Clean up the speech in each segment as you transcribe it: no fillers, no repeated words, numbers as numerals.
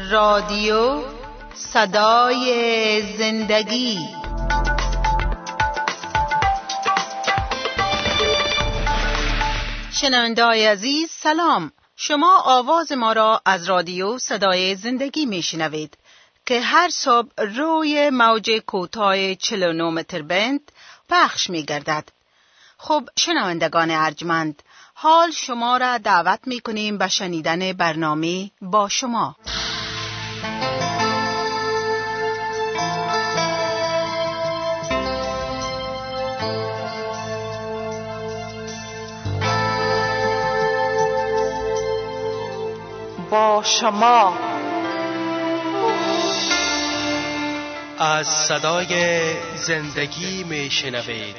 رادیو صدای زندگی. شنونده‌های عزیز سلام، شما آواز ما را از رادیو صدای زندگی میشنوید که هر صبح روی موج کوتاه 49 متر بند پخش می‌گردد. خب شنوندگان ارجمند، حال شما را دعوت می‌کنیم به شنیدن برنامه با شما. با شما از صدای زندگی میشنوید.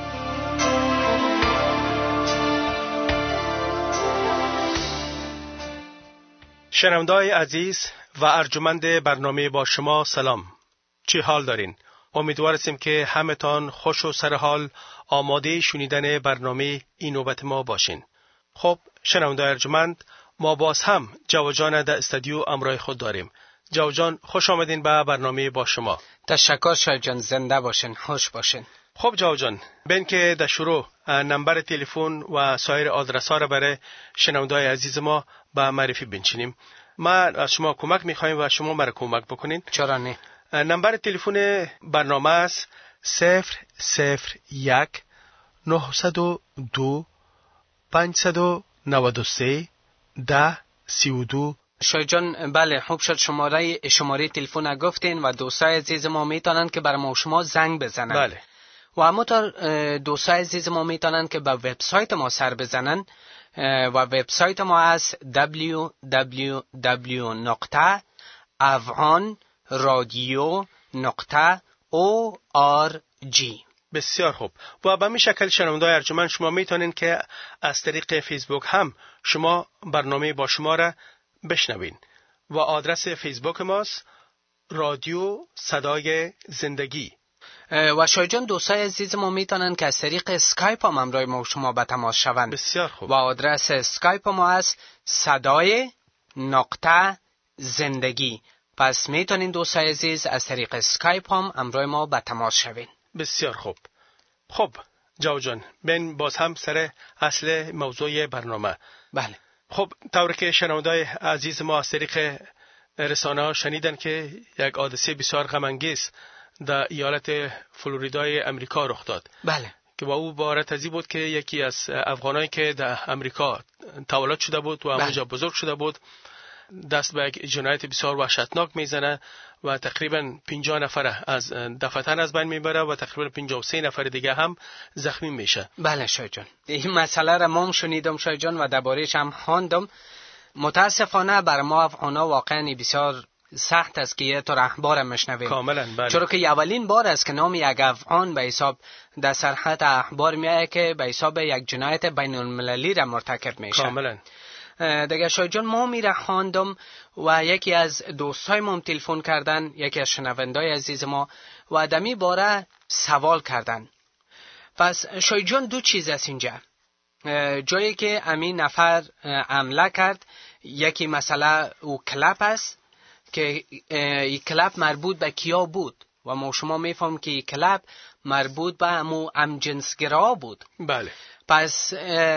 شنونده‌های عزیز و ارجمند برنامه با شما سلام. چی حال دارین؟ امیدواریم که همتان خوش و سرحال آماده شنیدن برنامه این نوبت ما باشین. خب شنونده‌های ارجمند، ما باز هم جو جان در استودیو امرای خود داریم. جو جان، خوش آمدین به برنامه با شما. تشکر شاه جان، زنده باشین، خوش باشین. خب جو جان، بین که در شروع نمبر تلفن و سایر آدرس ها را برای شنونده‌های عزیز ما به معرفی بنشینیم. من از شما کمک می‌خوایم و شما مرا کمک بکنین. چرا نه؟ نمبر تلفن برنامه است 001 902 593 1032. شاه جان بله، خوب شد شماره تلفن گفتین و دوستای عزیز ما میتونن که بر ما شما زنگ بزنن. بله. و همونطور دوستای عزیز ما میتونن که به وبسایت ما سر بزنن و وبسایت ما از www.afghanradio.org. بسیار خوب. و به همین شکل شنونده‌های ارجمند، شما میتونین که از طریق فیسبوک هم شما برنامه با شما را بشنوین و آدرس فیسبوک ماست رادیو صدای زندگی. و شاه جان دوستای عزیز ما میتونن که از طریق اسکایپ هم همراه ما شما به تماس شوند. بسیار خوب. و آدرس اسکایپ ما است صدای نقطه زندگی. پس میتونین دوستای عزیز از طریق اسکایپ هم همراه ما به تماس شوین. بسیار خوب. خب جو جان، بین باز هم سر اصل موضوع برنامه. بله. خب طوری که شنونده‌های عزیز ما از طریق رسانه‌ها شنیدن که یک حادثه بسیار غم انگیز در ایالت فلوریدای امریکا رخ داد. بله. که با او عبارت ازی بود که یکی از افغانایی که در امریکا تولد شده بود و اونجا بزرگ شده بود دست به یک جنایت بسیار وحشتناک میزنه و تقریبا 50 نفر از دفعتن از بین میبره و تقریبا 53 نفر دیگه هم زخمی میشه. بله شاه جان، این مسئله را ما شنیدم شاه جان و درباره‌اش هم خواندم. متاسفانه بر ما افغانا واقعا بسیار سخت است که یه طور اخبار مشنویم. کاملا بله. چرا که اولین بار است که نام یک افغان به حساب در سرحد اخبار میاد که به حساب یک جنایت بین المللی را مرتکب میشه. کاملا. دیگه شاه جان ما میره خواندم و یکی از دوستای ما تلفن کردن، یکی از شنوندای عزیز ما و دمی باره سوال کردن. پس شاه جان دو چیز است اینجا. جایی که امین نفر حمله کرد، یکی مسئله او کلپ است که این کلپ مربوط به کیا بود و ما شما میفهم که این کلپ مربوط به همجنسگرا بود. بله. پس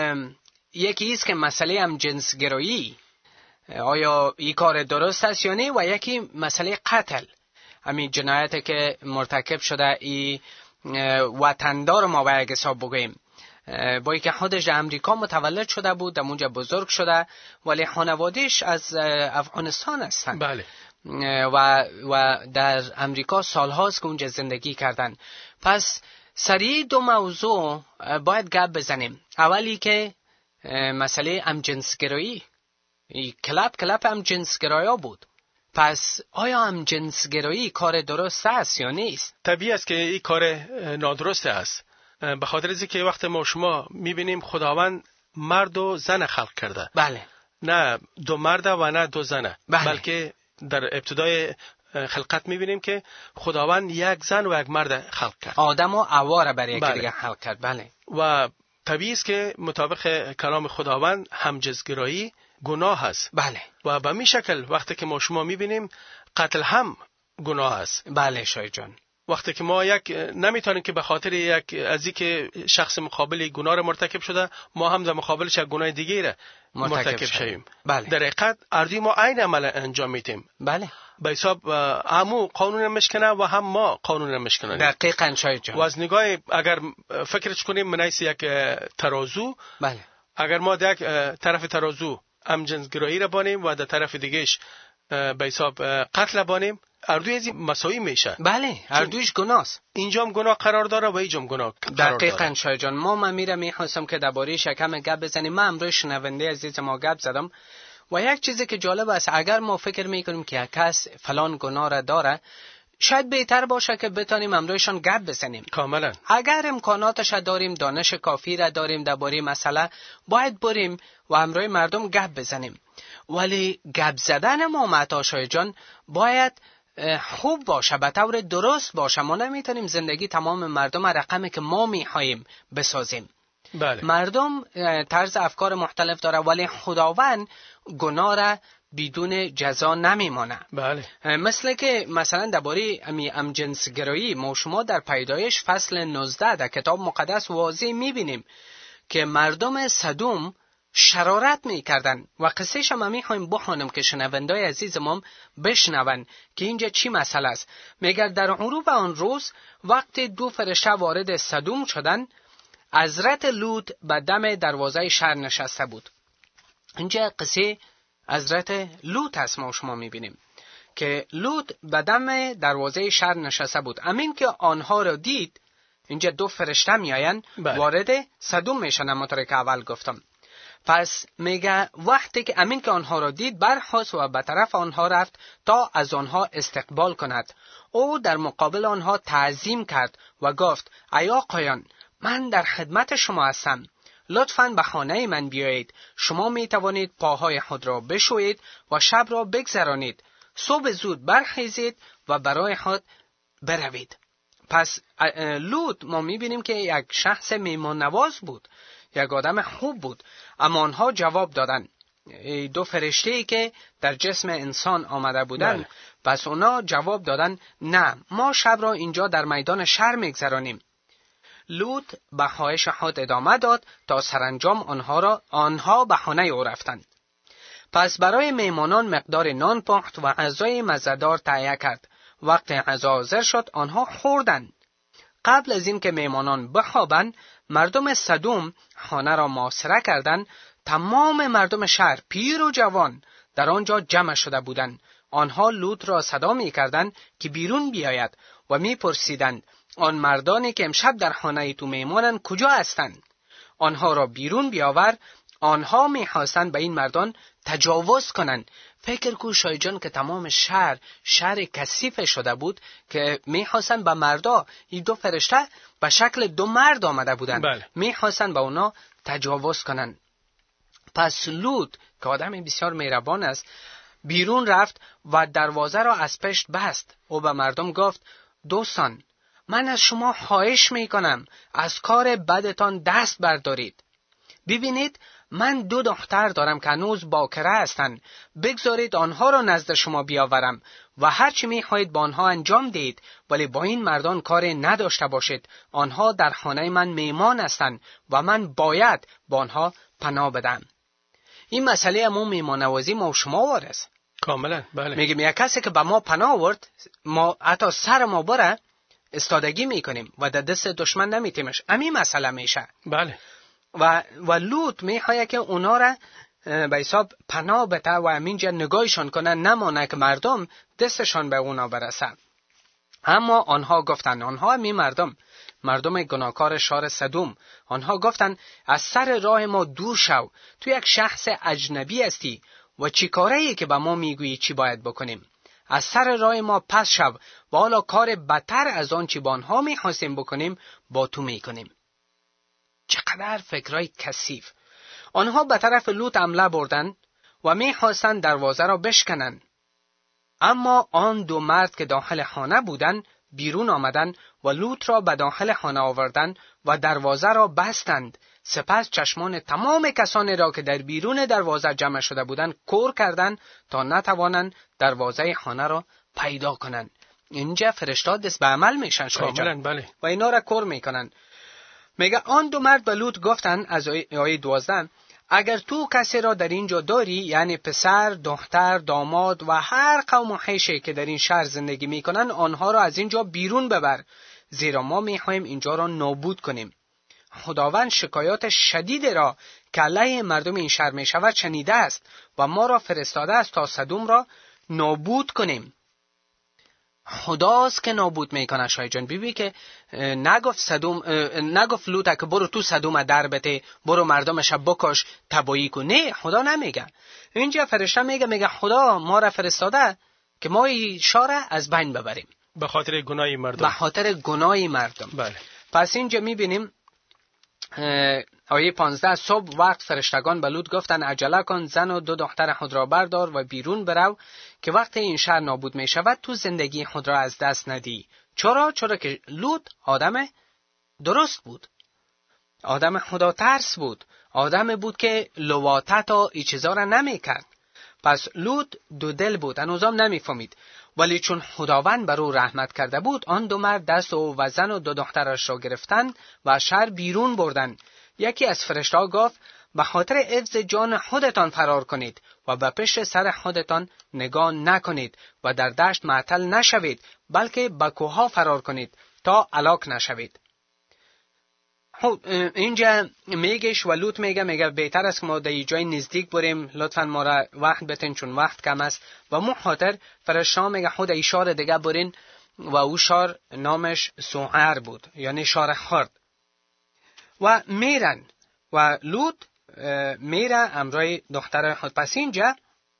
یکی است که مسئله همجنسگرایی آیا این کار درست است یا نه، و یکی مسئله قتل، همین جنایتی که مرتکب شده این وطندار ما به یک حساب بگوییم، با اینکه خودش امریکا متولد شده بود، در اونجا بزرگ شده ولی خانوادهش از افغانستان هستند. بله. و در امریکا سالهاست که اونجا زندگی کردن. پس سریع دو موضوع باید گپ بزنیم. اولی که مسئله همجنسگرایی، کلپ همجنسگرایا بود. پس آیا همجنسگرایی کار درست است یا نیست؟ طبیعی است که این کار نادرست است، به خاطر از اینکه وقت ما شما میبینیم خداوند مرد و زن خلق کرده. بله. نه دو مرد و نه دو زن. بله. بلکه در ابتدای خلقت میبینیم که خداوند یک زن و یک مرد خلق کرد. آدم و حوا را برای بله. دیگه خلق کرد. بله. و طبیعی است که مطابق کلام خداوند همجنسگرایی گناه است. بله. و به می شکل وقتی که ما شما میبینیم قتل هم گناه است. بله شای جان. وقتی که ما نمیتونیم که به خاطر از اینکه شخص مقابلی گناه را مرتکب شده ما هم در مقابلش یک گناه دیگه را مرتکب شویم. بله. در حقیقت اردوی ما عین عمل انجام میدیم. بله. به حساب همو قانون را مشکنه و هم ما قانون را مشکنیم. دقیقاً شای جان. و از نگاه اگر فکرش کنیم منیس یک ترازو، بله، اگر ما در یک طرف ترازو همجنسگرایی را بانیم و در طرف دیگهش به حساب قتل بانیم، اردوی از این مساوی میشه. بله، اردویش گناست. اینجام گناه قرار داره و اینجام گناه قرار داره. دقیقاً شای جان. ما میخواستم که درباره شکم گپ بزنیم. من امروز شنونده عزیز ما گپ زدم و یک چیزی که جالب است، اگر ما فکر میکنیم که یک کس فلان گناه را داره، شاید بهتر باشه که بتانیم امروزشان گپ بزنیم. کاملا. اگر امکاناتش داریم، دانش کافی را داریم درباره مسئله، باید بریم و امروز مردم گپ بزنیم. ولی گپ زدن ما معتاشای جان باید خوب باشه، به طور درست باشه. ما نمیتونیم زندگی تمام مردم رقمی که ما میخواهیم بسازیم. بله. مردم طرز افکار مختلف داره، ولی خداوند گناه را بدون جزا نمیمانه. بله. مثل که مثلا درباره همجنسگرایی ما شما در پیدایش فصل 19 در کتاب مقدس واضح میبینیم که مردم سدوم شرارت میکردن و قصهش هم میخوایم بخوانم که شنوندای عزیزم بشنون که اینجا چی مسئله است. میگه در غروب آن روز وقتی دو فرشته وارد سدوم شدن، حضرت لوط به دم دروازه شهر نشسته بود. اینجا قصه حضرت لوط است. ما شما میبینیم که لوط به دم دروازه شهر نشسته بود. امین که آنها را دید، اینجا دو فرشته میآیند وارد سدوم میشن، همونطور که اول گفتم. پس میگه وقتی که امین که آنها را دید برخاست و به طرف آنها رفت تا از آنها استقبال کند. او در مقابل آنها تعظیم کرد و گفت ای آقایان، من در خدمت شما هستم، لطفاً به خانه من بیایید. شما می توانید پاهای خود را بشویید و شب را بگذرانید. صبح زود برخیزید و برای خود بروید. پس لوط ما می بینیم که یک شخص میهمان نواز بود، یک آدم خوب بود. اما آنها جواب دادن، دو فرشته‌ای که در جسم انسان آمده بودند. پس اونا جواب دادن نه، ما شب را اینجا در میدان شهر میگذرانیم. لوط به خواهش خود ادامه داد تا سرانجام آنها به خانه او رفتند. پس برای میمانان مقدار نان پخت و غذای مزه‌دار تهیه کرد. وقتی غذا حاضر شد آنها خوردند. قبل از این که میمانان بخوابند، مردم سدوم خانه را محاصره کردند. تمام مردم شهر، پیر و جوان، در آنجا جمع شده بودند. آنها لوط را صدا می‌کردند که بیرون بیاید و می‌پرسیدند آن مردانی که امشب در خانه تو میمانند کجا هستند؟ آنها را بیرون بیاور. آنها می‌خواستند به این مردان تجاوز کنند. فکر کو شای جان که تمام شهر کثیف شده بود که می‌خواستند به مردا، این دو فرشته به شکل دو مرد آمده بودند. می‌خواستند به اونا تجاوز کنند. پس لوط که آدم بسیار مهربان است بیرون رفت و دروازه را از پشت بست. او به مردم گفت دوستان، من از شما خواهش میکنم از کار بدتان دست بردارید. ببینید من دو دختر دارم که هنوز باکره هستند. بگذارید آنها را نزد شما بیاورم و هرچی میخواهید با آنها انجام دهید، ولی با این مردان کار نداشته باشید. آنها در خانه من میمان هستند و من باید با آنها پناه بدم. این مسئله همون میمانوازی ما و شما وارث. کاملا. بله. میگیم یک کسی که به ما پناه آورد، ما حتی سر ما بره استادگی میکنیم و در دست دشمن نمیتیمش. همین مسئله میشه. بله. و لوط میخواه که اونا را به حساب پناه بده و همینجا نگاهشان کنه، نمانه که مردم دستشان به اونا برسه. اما آنها گفتن، آنها همین مردم گناهکار شهر سدوم، آنها گفتن از سر راه ما دور شو، تو یک شخص اجنبی هستی و چی کاری که به ما میگویی چی باید بکنیم؟ از سر راه ما پس شو و حالا کار بدتر از آن چی با آنها میخواستیم بکنیم با تو میکنیم. چقدر فکرای کثیف. آنها به طرف لوط حمله بردند و میخواستند دروازه را بشکنند. اما آن دو مرد که داخل خانه بودند بیرون آمدند و لوط را به داخل خانه آوردند و دروازه را بستند. سپس چشمان تمام کسانی را که در بیرون دروازه جمع شده بودند کور کردند تا نتوانند دروازه خانه را پیدا کنند. اینجا فرشته دست به عمل میشن شایجان، بله. و اینا را کور میکنن. میگه آن دو مرد به لوط گفتند از آیه 12: اگر تو کسی را در اینجا داری، یعنی پسر، دختر، داماد و هر قوم و حیشی که در این شهر زندگی میکنن، آنها را از اینجا بیرون ببر، زیرا ما میخواهیم اینجا را نابود کنیم. خداوند شکایات شدید را که علیه مردم این شهر میشود شنیده است و ما را فرستاده است تا سدوم را نابود کنیم. خداست که نابود میکنه شایجان. بیبی که نگفت لوط که برو تو سدوم در بته، برو مردمش بکش تبایی کن. نه، خدا نمیگه. اینجا فرشته میگه خدا ما را فرستاده که ما این شهر از بین ببریم به خاطر گناه مردم. به خاطر گناه مردم. بله. پس اینجا میبینیم آیه 15: صبح وقت فرشتگان به لوط گفتند عجله کن، زن و 2 دختر خود را بردار و بیرون برو که وقت این شهر نابود می شود تو زندگی خود را از دست ندی. چرا که لوط آدم درست بود، آدم خدا ترس بود، آدم بود که لواطت و ای چیزا را نمی کرد. پس لوط 2 دل بود، هنوزم نمی فهمید، ولی چون خداوند بر او رحمت کرده بود، آن 2 مرد دست او و زن و 2 دخترش را گرفتند و از شهر بیرون بردند. یکی از فرشته گفت به خاطر حفظ جان خودتان فرار کنید و به پشت سر خودتان نگاه نکنید و در دشت معطل نشوید، بلکه به کوه‌ها فرار کنید تا هلاک نشوید. اینجا میگش و لوط میگه بهتر است که ما در جای نزدیک بریم، لطفاً ما را وقت بتین چون وقت کم است. و مو خاطر فرشته میگه خود ای شهر دیگه برین و او شهر نامش سوعر بود، یعنی شهر خرد. و میرن و لوط میره امرای دختر خود. پس اینجا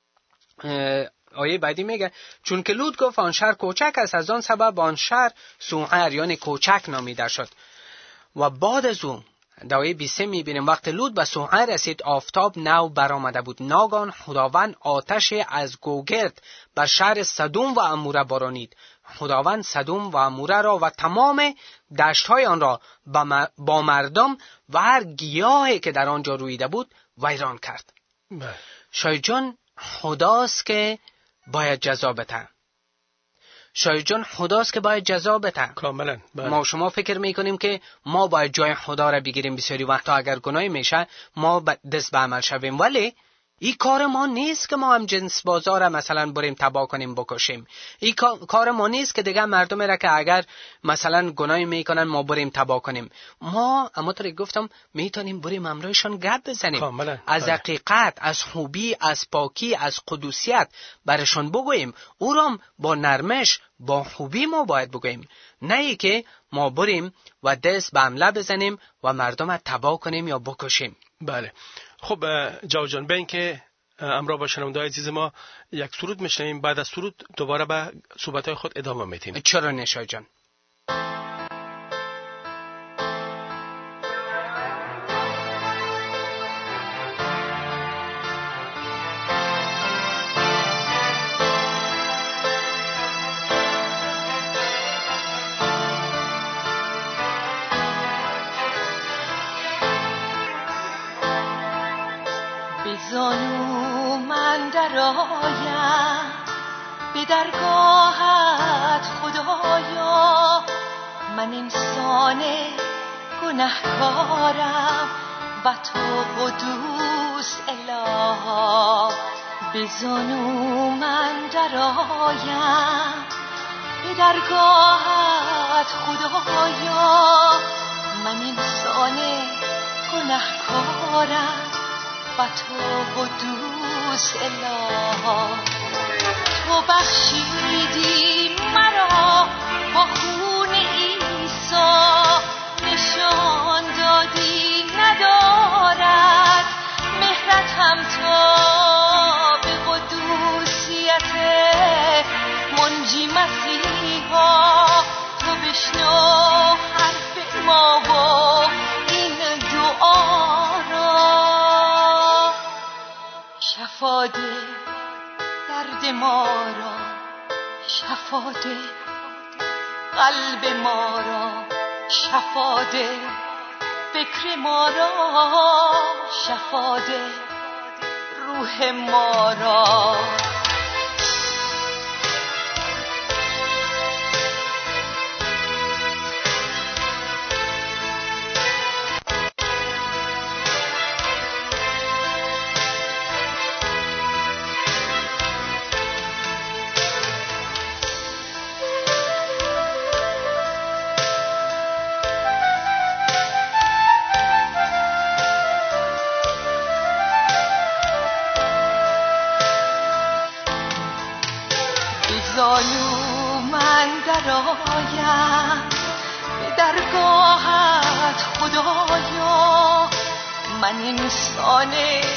آیه بعدی میگه چون که لوط گفت آن شهر کوچک است، از آن سبب آن شهر سوعر یعنی کوچک نامیده شد. و بعد از اون در آیه 20 میبینیم وقت لوط به سوعر رسید، آفتاب نو برآمده بود. ناگهان خداوند آتش از گوگرد بر شهر سدوم و عموره بارانید. خداوند سدوم و عموره را و تمام دشت‌های آن را با مردم و هر گیاهی که در آنجا رویده بود ویران کرد. شاید جان خداست که باید جزا بده. شاید جان خداست که باید جزا بده. کاملا. ما شما فکر میکنیم که ما باید جای خدا را بگیریم. بسیاری وقتا اگر گناهی میشه ما دست به عمل شویم، ولی این کار ما نیست که ما هم جنس بازار مثلا بریم تباه کنیم بکشیم. این کار ما نیست که دیگه مردم را که اگر مثلا گناهی میکنن ما بریم تباه کنیم. ما همونطور گفتم میتونیم بریم امرایشان گپ بزنیم، کاملا. از حقیقت، از خوبی، از پاکی، از قدوسیت برشان بگوییم. او را با نرمش، با خوبی ما باید بگوییم، نه ای که ما بریم و دست به حمله بزنیم و مردم را تباه کنیم یا بکشیم. بله. خب جاوید جان، به این که همراه با شنونده‌های عزیز ما یک سرود میشنویم، بعد از سرود دوباره به صحبت‌های خود ادامه میدیم. چرا نه شاه جان؟ زانو من درآیم به درگاهت خدایا، من انسان گنهکارم و تو قدوس اله. به زانو من درآیم به درگاهت خدایا، من انسان گنهکارم و تو قدوس اله. تو بخشیدی مرا با خون عیسی، نشان دادی ندارد مهرت هم تا به قدوسیت منجی مسیحا. تو بشنو حرف ما و این دعا را، شفا ده درد ما را، شفا ده قلب ما را شفا ده، فکر ما را شفا ده، روح ما را. زانو من درآیم به درگاهت خدایا، من انسان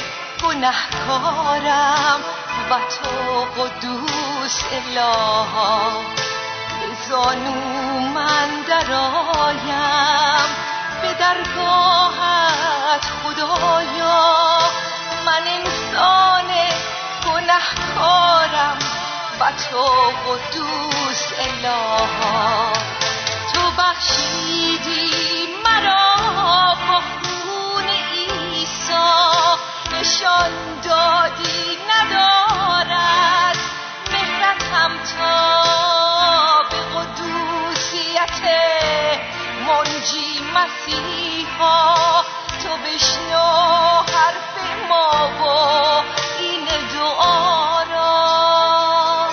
گنهکارم و تو قدوس اله. به زانو من درآیم به درگاهت خدایا، من انسان گنهکارم و تو قدوس اله. تو بخشیدی مرا با خون عیسی، نشان دادی ندارد مهرتم تا به قدوسیت منجی مسیحا. تو بشنو حرف ما و این دعا را،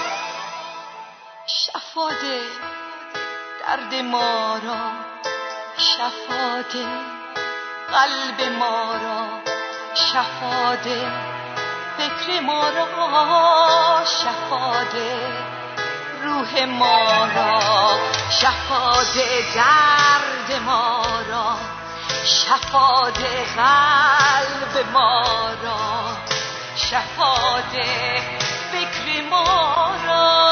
شفا ده درد ما را، شفا ده قلب ما را، شفا ده فکر ما را، شفا ده روح ما را، شفا ده درد ما را، شفا ده قلب ما را، شفا ده فکر ما را،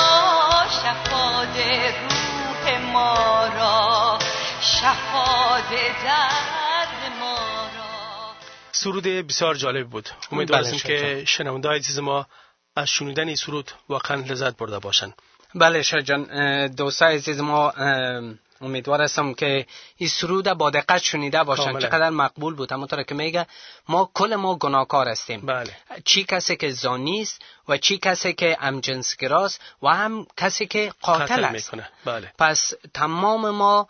شفا ده روح ما را، شفا ده درد ما را. سرود بسیار جالب بود. امیدوارم که شنونده‌های عزیز ما از شنیدن این سرود واقعا لذت برده باشند. بله شاه جان، دوستای عزیز ما امیدوار هستم که این سرود با دقت شنیده باشن. چقدر مقبول بود. همونطور که میگه ما کل ما گناهکار هستیم. بله. چی کسی که زانی است و چی کسی که همجنسگراست و هم کسی که قاتل است. بله. پس تمام ما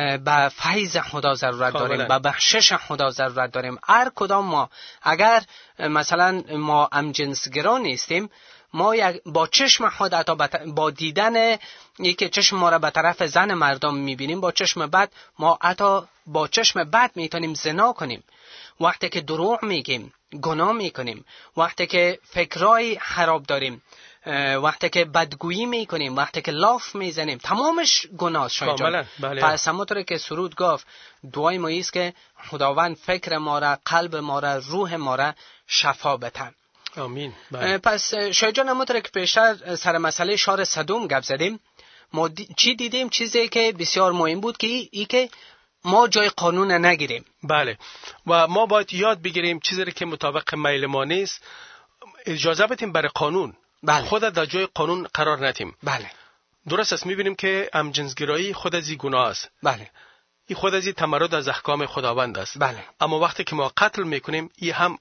به فیض خدا ضرورت داریم، به بخشش خدا ضرورت داریم. هر کدام ما اگر مثلا ما همجنسگرا نیستیم، ما با چشم خود حتی با دیدن یکی چشم ما را به طرف زن مردم میبینیم، با چشم بد ما حتی با چشم بد میتونیم زنا کنیم. وقتی که دروغ میگیم گناه میکنیم، وقتی که فکرای خراب داریم، وقتی که بدگویی میکنیم، وقتی که لاف میزنیم، تمامش گناه شایجان. بله. پس همونطور که سرود گفت دعای ما است که خداوند فکر ما را، قلب ما را، روح ما را شفا بده. آمین. بله. پس شایجان همونطور که پیشتر سر مسئله شهر سدوم گپ زدیم، ما چی دیدیم؟ چیزی که بسیار مهم بود که ای که ما جای قانون نگیریم. بله. و ما باید یاد بگیریم چیزی که مطابق میل ما نیست اجازه بدیم برای قانون. بله. خود در جای قانون قرار ندیم. بله. درست است. میبینیم که همجنسگرایی خود از این گناه است. بله. این خود از این تمرد از احکام خداوند است. بله. اما وقتی که ما قتل میکنیم این هم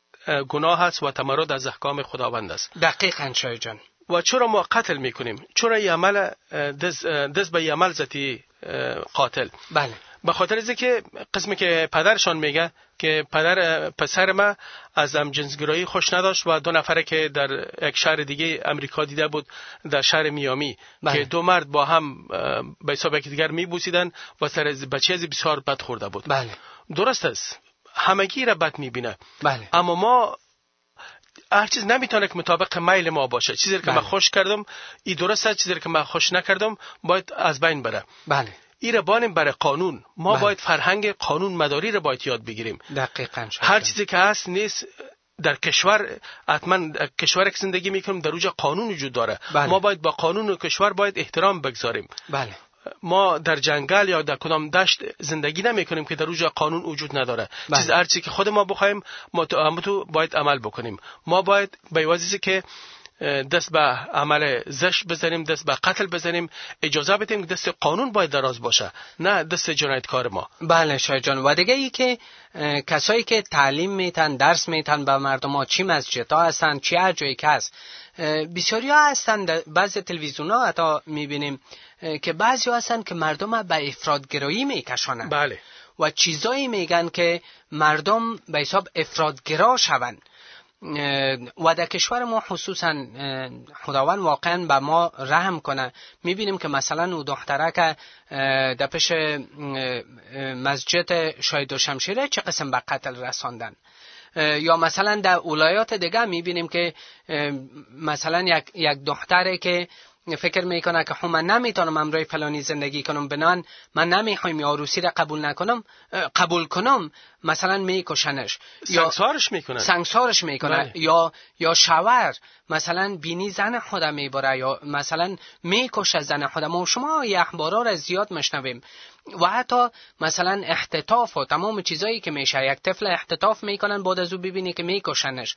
گناه است و تمرد از احکام خداوند است. دقیقاً شاه جان. و چرا ما قتل میکنیم؟ چرا این عمل دست به عمل زدی قاتل؟ بله. به خاطر از که قسمی که پدرشان میگه که پسر ما از همجنسگرایی خوش نداشت و 2 نفره که در یک شهر دیگه امریکا دیده بود، در شهر میامی. بله. که 2 مرد با هم به حساب یکدیگر میبوسیدن و سر بچه از بسیار بد خورده بود. بله. درست است. همگی را بد میبینه. بله. اما ما هر چیز نمیتونه که مطابق میل ما باشه. چیزی که من خوش کردم این درست است، چیزی که من خوش نکردم باید از بین بره. بله. این را بانیم برای قانون. ما باید فرهنگ قانون مداری را باید یاد بگیریم. دقیقاً. هر چیزی که هست نیست در کشور، حتما کشور که زندگی میکنیم در اوج قانون وجود داره. ما باید با قانون و کشور باید احترام بگذاریم. بله. ما در جنگل یا در کدام دشت زندگی نمیکنیم که در اوج قانون وجود نداره. چیز هر چیزی که خود ما بخوایم ما تو باید عمل بکنیم. ما باید به واسطه که دست به عمل زشت بزنیم، دست به قتل بزنیم، اجازه بدیم که دست قانون باید دراز باشه، نه دست جنایتکار ما. بله شاه جان. و دیگه ای که کسایی که تعلیم میتن، درس میتن به مردم ها، چی مسجد ها هستن، چی هر جایی که هست، بسیاری ها هستن. بعضی تلویزیون ها حتی میبینیم که بعضی ها هستن که مردم به افراطگرایی میکشانن. بله. و چیزایی میگن که مردم به حساب افراطگرا شون. و در کشور ما خصوصا خداوند واقعا به ما رحم کنه. میبینیم که مثلا او دختره که در پیش مسجد شاهد و شمشیره چه قسم به قتل رساندن. یا مثلا در ولایات دیگه میبینیم که مثلا یک دختره که فکر میکنه که من نمیتونم امروی فلانی زندگی کنم، بنان من نمیخوایم یا عروسی را قبول کنم، مثلا میکشنش، سنگسارش میکنه. یا شوهر مثلا بینی زن خود میبره یا مثلا میکشه زن خود. ما شما یه اخبارا را زیاد مشنویم. و حتی مثلا اختطاف و تمام چیزایی که میشه، یک طفل اختطاف میکنن بعد از او ببینی که میکشنش.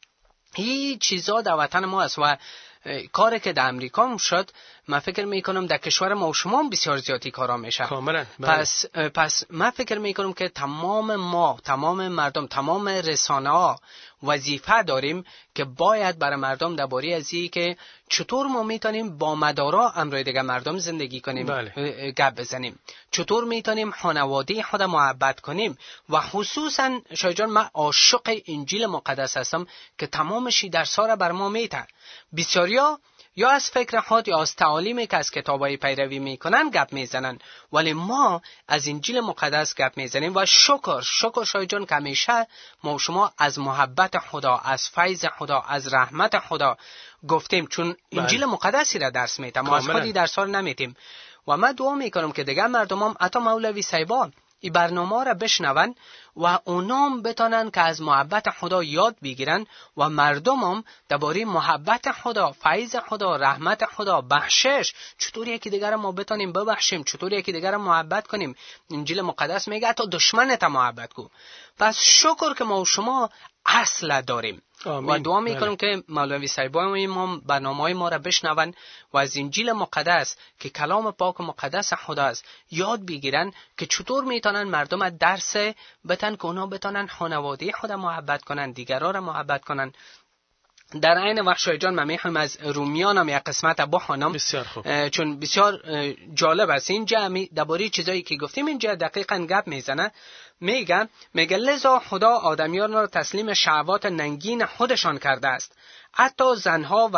این چیزا در وطن ما است و کاری که در امریکا هم شد، من فکر میکنم در کشور ما و شما بسیار زیادی کارا میشه. کاملا. پس من فکر میکنم که تمام مردم، تمام رسانه ها وظیفه داریم که باید برای مردم درباره از این که چطور ما میتونیم با مدارا امروی دیگه مردم زندگی کنیم گپ بزنیم، چطور میتونیم خانواده خود محبت کنیم. و خصوصا شایجان من عاشق انجیل مقدس هستم که تمامشی درس‌ها را بر ما میته. بسیاریا یا از فکر خود یا از تعالیمی که از کتابای پیروی میکنن گپ میزنن، ولی ما از انجیل مقدس گپ میزنیم. و شکر شای جان که همیشه ما شما از محبت خدا، از فیض خدا، از رحمت خدا گفتیم، چون انجیل مقدسی را درس میتیم، ما از خودی درس ها نمیتیم. و من دعا میکنم که دیگه مردمام حتی مولوی صاحبان این برنامه را بشنون و اونام بتانن که از محبت خدا یاد بگیرن و مردمم درباره محبت خدا، فیض خدا، رحمت خدا، بخشش، چطور یکی دیگر ما بتانیم ببخشیم، چطور یکی دیگر را محبت کنیم. انجیل مقدس میگه حتی دشمنت محبت کو. پس شکر که ما و شما اصل داریم. آمین. و دعا میکنم که مولوی صاحبان و امام برنامه‌های ما را بشنون و از انجیل مقدس که کلام پاک و مقدس خدا است یاد بگیرن که چطور میتونن مردم درس بتن که اونا بتونن خانواده خود محبت کنن، دیگران را محبت کنن. در عین وقت شای جان من میخوام از رومیان هم یک قسمت بخونم. بسیار خوب. چون بسیار جالب است اینجا درباره چیزایی که گفتیم اینجا دقیقاً گپ میزنه. میگه لذا خدا آدمیان را تسلیم شهوات ننگین خودشان کرده است. حتی زنها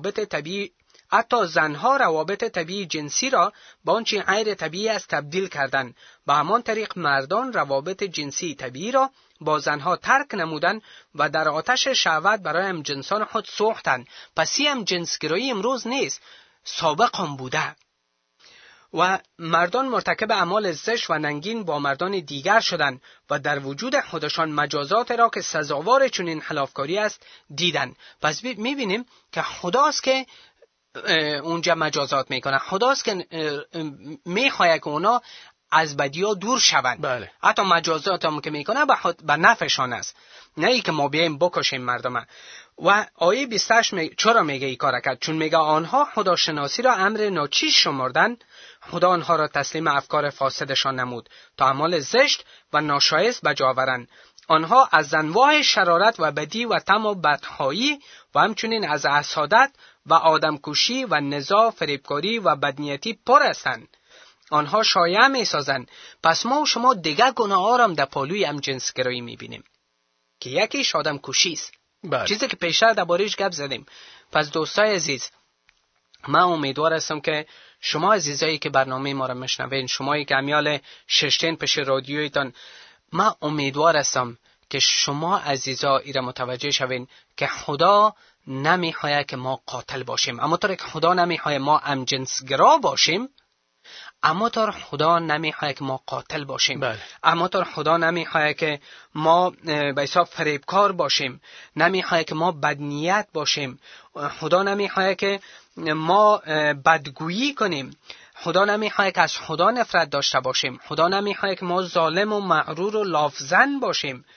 روابط طبیعی جنسی را با آنچه غیر طبیعی است تبدیل کردند. به همان طریق مردان روابط جنسی طبیعی را با زنها ترک نمودند و در آتش شهوت برای همجنسان خود سوختند. پس این همجنسگرایی امروز نیست، سابق هم بوده. و مردان مرتکب اعمال زشت و ننگین با مردان دیگر شدند و در وجود خودشان مجازات را که سزاوار چنین خلافکاری است دیدند. پس میبینیم که خداست که اونجا مجازات میکنه، خداست که میخواد که اونا از بدی‌ها دور شوند. بله. حتی مجازات هم که میکنه به نفعشان است، نه ای که ما بیایم بکشیم مردم. و آیه 28 چرا میگه این کار کرد؟ چون میگه آنها خداشناسی را امر ناچیز شمردند، خدا آنها را تسلیم افکار فاسدشان نمود تا اعمال زشت و ناشایست بجا آورند. آنها از انواع شرارت و بدی و طمع و بدخواهی و همچنین از حسادت و آدمکشی و نزاع، فریبکاری و بدنیتی پر هستند. آنها شایعه میسازند. پس ما و شما دیگه گناه‌ها را در پالوی همجنسگرایی میبینیم که یکیش آدمکشی است. چیزی که پیشتر درباره‌اش گپ زدیم. پس دوستای عزیز، من امیدوار هستم که شما عزیزایی که برنامه ما را میشنوین، شمایی که امیال ششتین پیش رادیویتان، من امیدوار هستم که شما عزیزا ایره متوجه شوین که خدا نمیخواد که ما قاتل باشیم، اما طور که خدا نمیخواد ما همجنسگرا باشیم، اما طور خدا نمیخواد که ما قاتل باشیم. بله. اما طور خدا نمیخواد که ما به حساب فریبکار باشیم، نمیخواد که ما بدنیت باشیم، خدا نمیخواد که ما بدگویی کنیم، خدا نمیخواد که از خدا نفرت داشته باشیم، خدا نمیخواد که ما ظالم و مغرور و لافزن باشیم.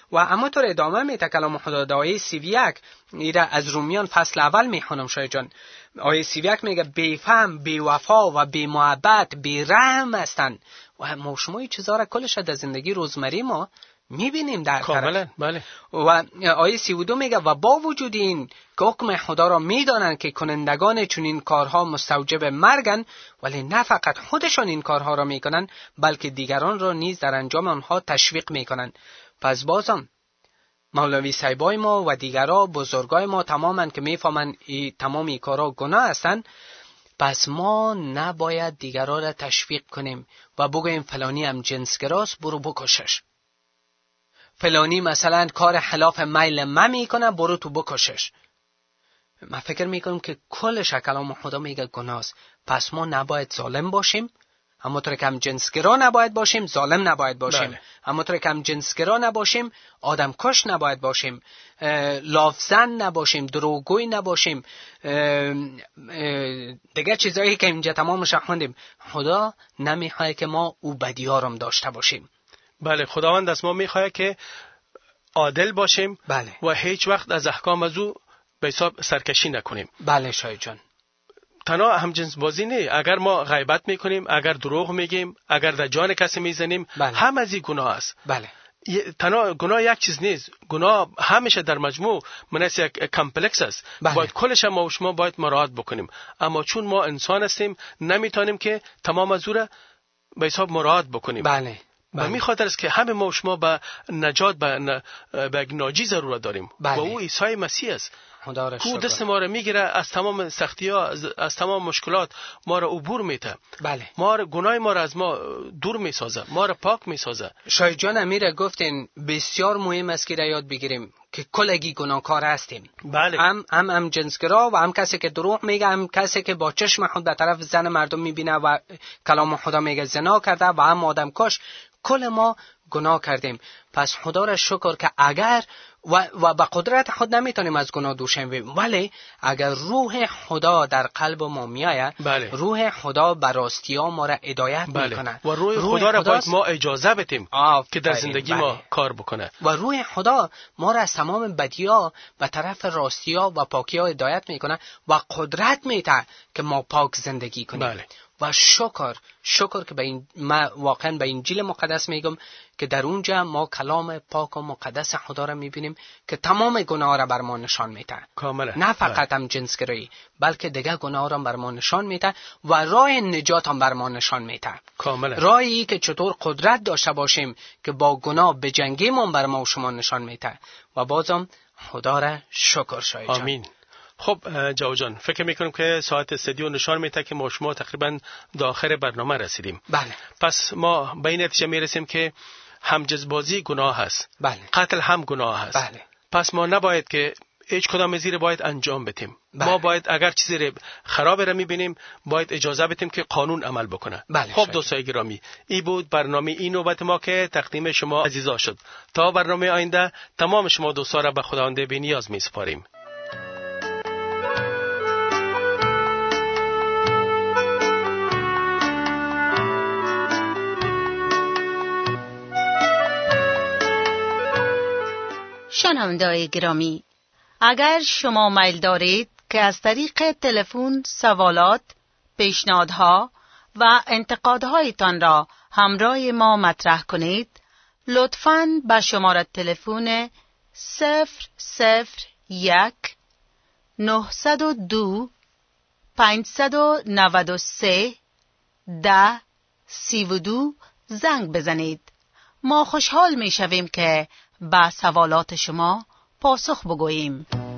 و همونطور ادامه میده کلام خدا در آیه 31 ایره از رومیان فصل اول میخونم شاید جان. آیه 31 میگه بیفهم، بیوفا و بیمحبت، بیرحم هستند. و ما شما این چیزا را کلش در زندگی روزمره ما میبینیم در کاملا بله. و آیه 32 میگه و با وجود این که حکم خدا را میدانند که کنندگان چون این کارها مستوجب مرگن، ولی نه فقط خودشان این کارها را میکنن بلکه دیگران را نیز در انجام آنها تشویق میکنن. پس بازم مولوی صاحبای ما و دیگرها بزرگای ما تماما که میفهمن تمام این کارها گناه هستن، پس ما نباید دیگران را تشویق کنیم و بگوییم فلانی هم جنسگراست برو بکشش، فلانی مثلا کار خلاف میل من میکنه برو تو بکشش. من فکر میکنم که کلش کلام خدا میگه گناه است. پس ما نباید ظالم باشیم، همونطور که هم جنسگرا نباید باشیم، ظالم نباید باشیم. همونطور که هم جنسگرا نباشیم، آدم کش نباید باشیم، لافزن نباشیم، دروغگوی نباشیم، دیگه چیزایی که اینجا تمامش خوندیم. خدا نمیخواد که ما او بدیارم داشته باشیم. بله، خداوند از ما میخواد که عادل باشیم. بله. و هیچ وقت از احکام از او به حساب سرکشی نکنیم. بله شاید جان. تنها همجنس بازی نه، اگر ما غیبت میکنیم، اگر دروغ میگیم، اگر در جان کسی میزنیم، بله. هم از این گناه است. بله. تنها گناه یک چیز نیست، گناه همیشه در مجموع مناسب یک کمپلکس است. بله. باید کلش ما و شما باید مراعات بکنیم، اما چون ما انسان هستیم نمیتونیم که تمام از او را به حساب مراعات بکنیم. بله. و می خاطر است که همه ما و شما به نجات به ناجی ضرورت داریم. بله. و او عیسی مسیح است. خدا را او شکر. دست ما را میگیره، از تمام سختی ها، از تمام مشکلات ما را عبور میده. بله. ما را گناه ما را از ما دور میسازه، ما را پاک میسازه. شاید جان امیر گفتین بسیار مهم است که را یاد بگیریم که کلگی گناهکار هستیم. بله. هم جنسگرا و هم کسی که دروغ میگه، هم کسی که با چشم خود به طرف زن مردم میبینه و کلام خدا میگه زنا کرده، و هم آدم کش. کل ما گناه کردیم. پس خدا را شکر که اگر و به قدرت خود نمیتونیم از گناه دور شویم، ولی اگر روح خدا در قلب ما میآید، بله. روح خدا به راستی‌ها ما را هدایت میکنه. و روح خدا را باید ما اجازه بدیم که در زندگی ما کار بکنه. و روح خدا ما را از تمام بدی‌ها به طرف راستی‌ها و پاکی‌ها هدایت میکنه و قدرت میده که ما پاک زندگی کنیم. بله. و شکر که ما واقعا به انجیل مقدس میگم که در اونجا ما کلام پاک و مقدس خدا را میبینیم که تمام گناه را بر ما نشان میده. کاملا. نه فقط هم جنسگرایی، بلکه دیگه گناه را بر ما نشان میده و راه نجات هم بر ما نشان میده. کاملا. راهی که چطور قدرت داشته باشیم که با گناه بجنگیم هم بر ما و شما نشان میده. و بازم خدا را شکر شاید. آمین. خب جاو جان، فکر میکنم که ساعت 3 نشان میده که ما شما تقریبا در آخر برنامه رسیدیم. بله. پس ما به این نتیجه میرسیم که همجنسبازی گناه هست. بله. قتل هم گناه هست. بله. پس ما نباید که هیچ کدام از این باید انجام بدیم. بله. ما باید اگر چیزی خراب را میبینیم باید اجازه بدیم که قانون عمل بکنه. بله. خب دوستای گرامی، این بود برنامه این نوبت ما که تقدیم شما عزیزا شد. تا برنامه آینده تمام شما دوستا را به خداوند بی‌نیاز میسپاریم. شنونده‌های گرامی، اگر شما میل دارید که از طریق تلفن سوالات، پیشنهادها و انتقادهایتان را همراه ما مطرح کنید، لطفاً به شماره تلفن 001 902 593 1032 زنگ بزنید. ما خوشحال می شویم که به سوالات شما پاسخ بگوییم.